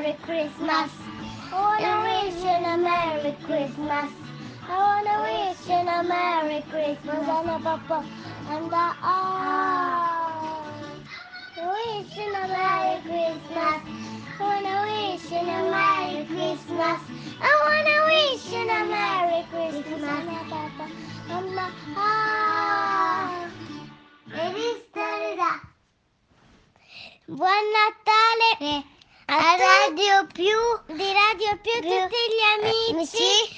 Merry Christmas. I wanna wish you a Merry Christmas. I wanna wish you a Merry Christmas and a Papa and wish you a Merry Christmas. I wanna wish you a Merry Christmas. I wanna wish you a Merry Christmas and a Papa and Feliz Navidad. Buon Natale a Radio Più, di Radio Più, tutti gli amici